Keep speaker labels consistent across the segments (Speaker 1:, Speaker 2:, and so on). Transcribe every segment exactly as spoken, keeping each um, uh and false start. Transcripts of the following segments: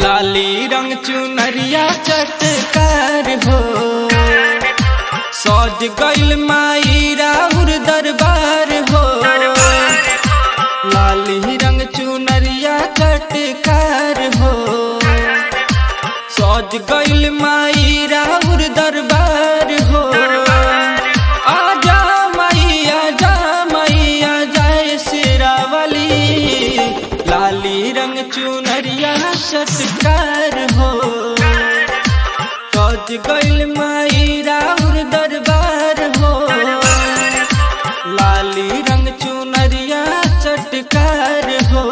Speaker 1: लाली रंग चुनरिया चटकार हो, सज गइल माई राउर दरबार हो। लाली रंग चुनरिया चटकार हो, सज गइल माई राउर दरबार हो। आजा माई आजा माई आजा शेरावाली, लाली रंग चुनरिया चटकार हो, सज गइल माई राउर दरबार हो। लाली रंग चुनरिया चटकार हो,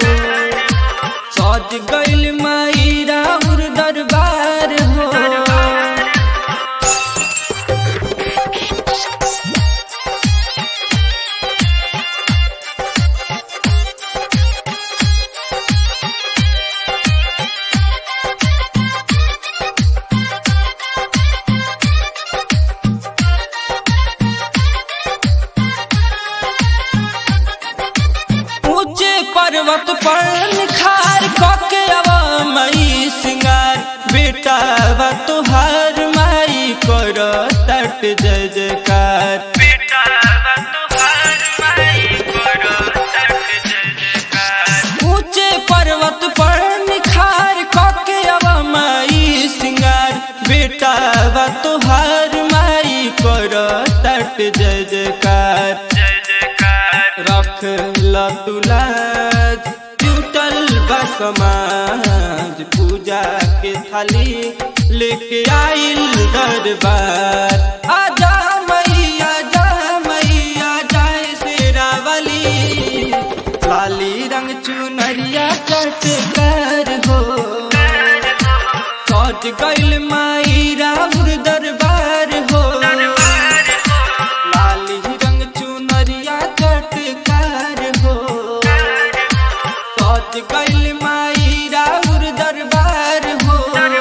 Speaker 1: सज गइल माई राउर दरबार हो। पर्वत पर निखार कके आवा मई सिंगार, बेटा बा तुहार माई कर तट जय जयकार। बेटा बा तुहार माई कर तट जय जयकार। ऊंचे पर्वत पर निखार कके आवा मई सिंगार, बेटा बा तुहार माई कर तट जय जयकार। रख ल तुलाज जुटल बा समाज, पूजा के थाली लेके आइल दरबार। आजा मैया आजा मैया आजा शेरावाली, लाली रंग चुनरिया चटकार हो, सज गइल माई राउर दरबार हो। लाली रंग चुनरिया चटकार हो, सज गइल माई राउर दरबार हो।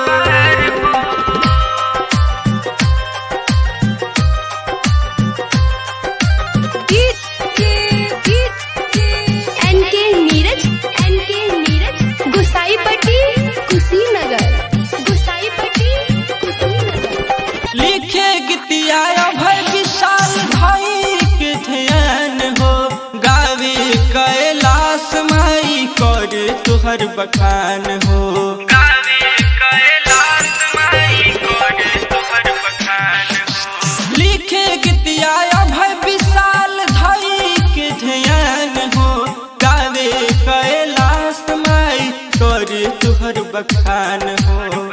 Speaker 2: एनके नीरज एनके नीरज गुसाईपट्टी कुशीनगर, गुसाईपट्टी कुशीनगर।
Speaker 1: लिखे गीतिया भय विशाल भाई के ध्यान हो, गावे कैलाश माई कर तुहर बखान हो। गावे कैलाश माई कर तुहर बखान हो। लिखे गीतिया भय विशाल भाई के ध्यान हो, गावे कैलाश माई कर तुहर बखान हो।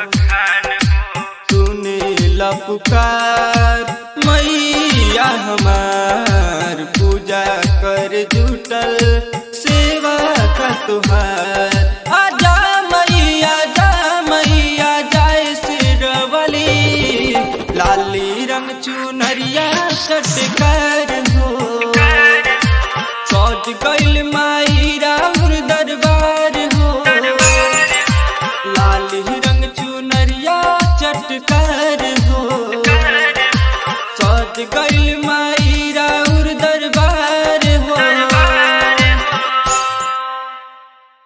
Speaker 1: सुने ला पुकार मैया हमार, पूजा कर जुटल सेवा का तुहार। आजा मैया आजा मैया आजा शेरावाली, लाली रंग चुनरिया चटकार हो, सज गइल माई रा